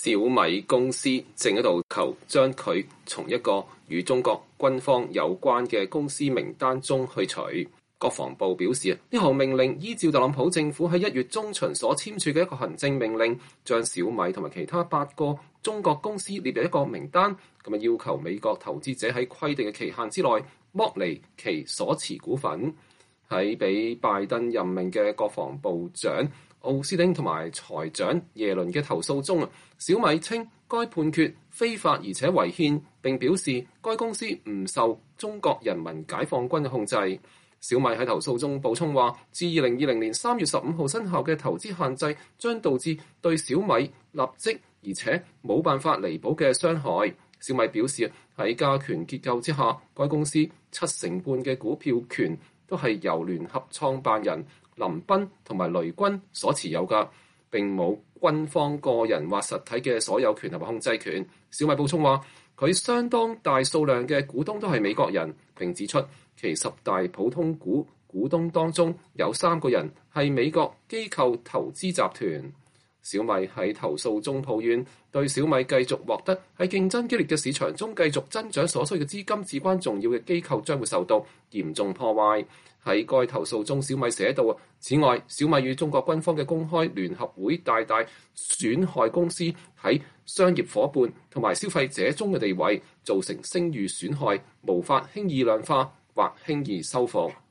小米公司正喺度求將佢從一個與中國軍方有關嘅公司名單中去除。國防部表示，呢項命令依照特朗普政府喺1月中旬所簽署嘅一個行政命令，將小米同埋其他8個中國公司列入一個名單，咁要求美國投資者喺規定嘅期限之內剝離其所持股份。喺俾拜登任命嘅國防部長奧斯汀同埋財長耶倫嘅投訴中，小米稱該判決非法而且違憲，並表示該公司唔受中國人民解放軍嘅控制。小米喺投訴中補充話，自2020年3月15號生效嘅投資限制將導致對小米立即而且冇辦法彌補嘅傷害。小米表示喺加權結構之下，該公司70%半嘅股票權都係由聯合創辦人林彬同埋雷軍所持有㗎，並冇軍方個人或實體嘅所有權同埋控制權。小米補充話，佢相當大數量嘅股東都係美國人，並指出其10大普通股股東當中有3個人係美國機構投資集團。小米喺投訴中抱怨，對小米繼續獲得喺競爭激烈嘅市場中繼續增長所需嘅資金至關重要嘅機構將會受到嚴重破壞。喺該投訴中，小米寫道，此外，小米與中國軍方嘅公開聯合會大大損害公司喺商業夥伴同埋消費者中嘅地位，造成聲譽損害，無法輕易量化或輕易修復。